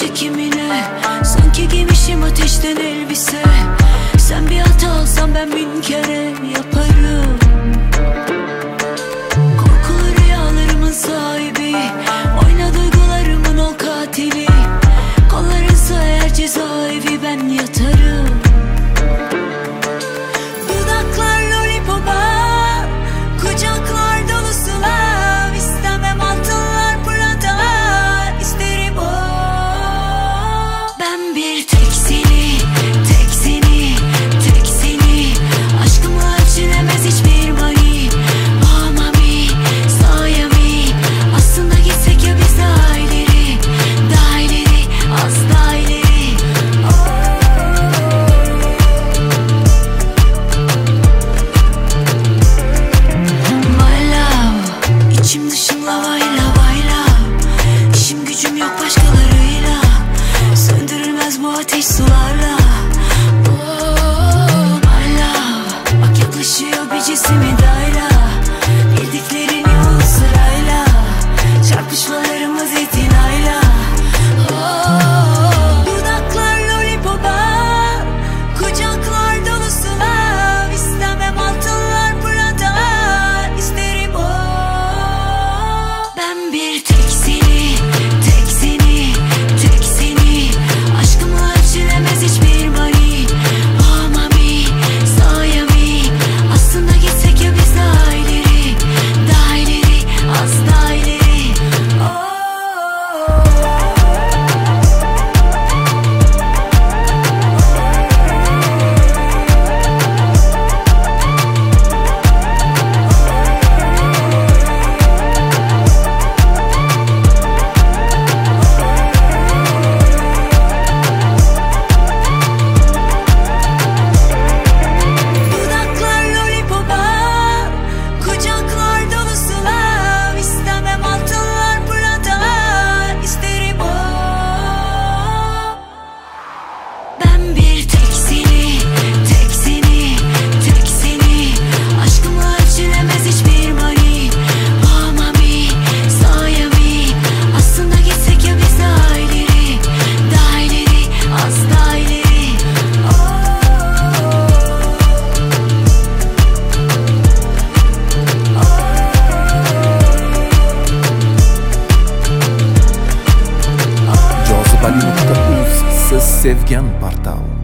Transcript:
çekimine, sanki giymişim ateşten elbise. Sen bir hata alsan ben bin kere yaparım. Korkulu rüyalarımın sahibi, oyna duygularımın ol katili. Kollarınsa eğer cezaevi ben yatarım. Dudaklar lollipopa, kucaklar dolusu lav. İstemem altınlar pırlantalar, isterim o. Ben bir tek seni, tek seni, tek seni. Aşkımla ölçülemez hiçbir mani. Oh mami, sayami. Aslında gitsek ya biz daha ileri, daha ileri, az daha ileri. İçim dışım lavayla vayla. İşim gücüm yok başkalarıyla. Söndürülmez bu ateş sularla. Oh my love, bak yaklaşıyor bir cismi dayla. Bildiklerin yol sırayla. Çarpışmalarımız itinayla. Oh, dudaklar lollipopa, kucaklar dolusu lav. İstemem altınlar pırlantalar, isterim o. Ben bir tek seni, tek seni, tek seni. Aşkımla ölçülemez hiçbir mani. Oh mami, sayami. Aslında gitsek ya biz daha ileri, daha ileri, az daha ileri. Oh. Dudaklar lollipopa, kucaklar dolusu lav. İstemem altınlar pırlantalar, isterim o. Ben bir tek seni, tek seni, tek seni. Aşkımla ölçülemez hiçbir mani. Oh mami, sayami. Aslında gitsek ya biz daha ileri, daha ileri, az daha ileri. Jozibali.uz, siz sevgan portal.